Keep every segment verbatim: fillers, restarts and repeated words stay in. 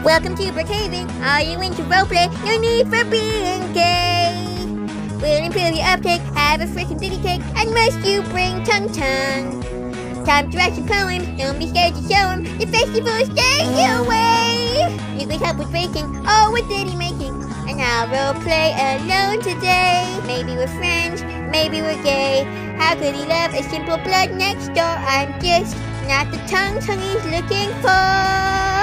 Welcome to Brookhaven. Are you into roleplay? No need for being gay. We'll improve your uptake, have a freaking ditty cake, and must you bring tongue tongue. Time to write some poems, don't be scared to show them. The festival is staying away. You could help with baking or with ditty making. And I'll roleplay alone today. Maybe we're friends, maybe we're gay. How could he love a simple blood next door? I'm just not the tongue tongue he's looking for.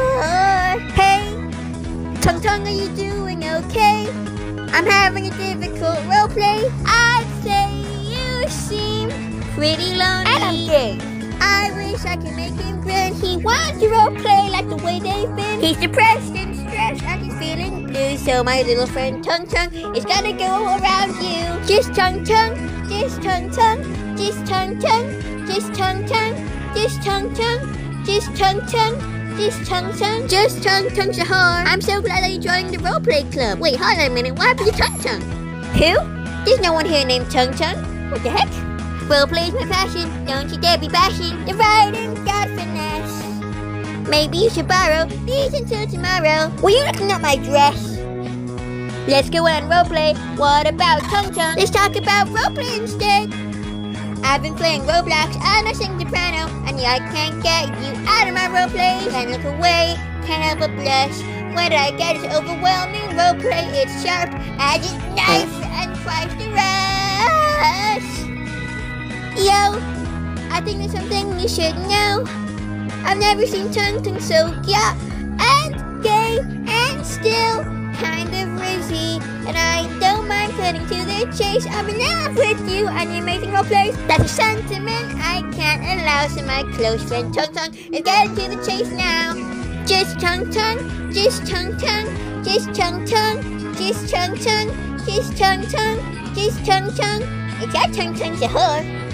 Hey, tongue tongue, are you doing okay? I'm having a difficult roleplay. I'd say you seem pretty lonely. And I'm gay. I wish I could make him grin. He wants to roleplay like the way they've been. He's depressed and stressed and he's feeling blue. So my little friend Tongue Tongue is gonna go around you. Just tongue tongue, just tongue tongue, just tongue tongue, just tongue tongue, just tongue tongue, just tongue tongue. Just tongue tongue, just tongue tongue Shahar. I'm so glad that you joined the roleplay club. Wait, hold on a minute, what happened to tongue tongue? Who? There's no one here named tongue tongue. What the heck? Roleplay is my passion, don't you dare be bashing the writing got finesse. Maybe you should borrow these until tomorrow. Were you looking at my dress? Let's go on roleplay. What about tongue tongue? Let's talk about roleplay instead. I've been playing Roblox and I sing soprano, and yeah, I can't get you out of my roleplay. Can't look away, can't help but blush. What I get is overwhelming roleplay. It's sharp as a knife and twice the rush. Yo, I think there's something you should know. I've never seen Tongue Tongue so yeah, and gay, and still kind of rizzy. And I don't mind cutting to the chase. I'm in love with you and your amazing roleplays. That's a sentiment I can't allow. So my close friend Tongue Tongue is getting to the chase now. Just tongue tongue, just tongue tongue, just tongue tongue, just tongue tongue, just tongue tongue, just tongue tongue. It's that tongue tongue Shahar.